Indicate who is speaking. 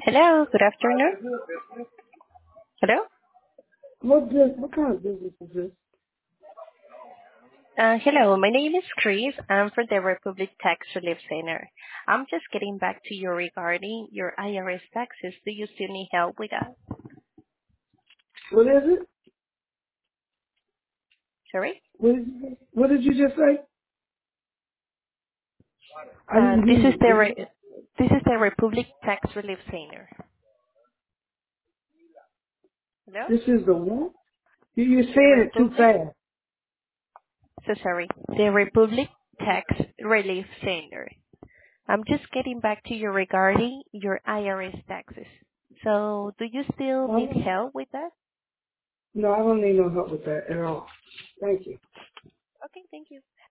Speaker 1: Hello, good afternoon. Hello.
Speaker 2: What kind of business is this?
Speaker 1: Hello, my name is Chris. I'm from the Republic Tax Relief Center. I'm just getting back to you regarding your IRS taxes. Do you still need help with that?
Speaker 2: What is it?
Speaker 1: Sorry?
Speaker 2: What did you just say? I
Speaker 1: Uh,
Speaker 2: didn't
Speaker 1: this
Speaker 2: hear
Speaker 1: is
Speaker 2: you.
Speaker 1: the this is the Republic Tax Relief Center. Hello?
Speaker 2: This is the what? You're
Speaker 1: The
Speaker 2: saying it too
Speaker 1: Republic,
Speaker 2: fast.
Speaker 1: so sorry, the Republic Tax Relief Center. I'm just getting back to you regarding your IRS taxes. So, do you still need
Speaker 2: Oh,
Speaker 1: help with that?
Speaker 2: no, I don't need no help with that at all. Thank you.
Speaker 1: Okay, thank you.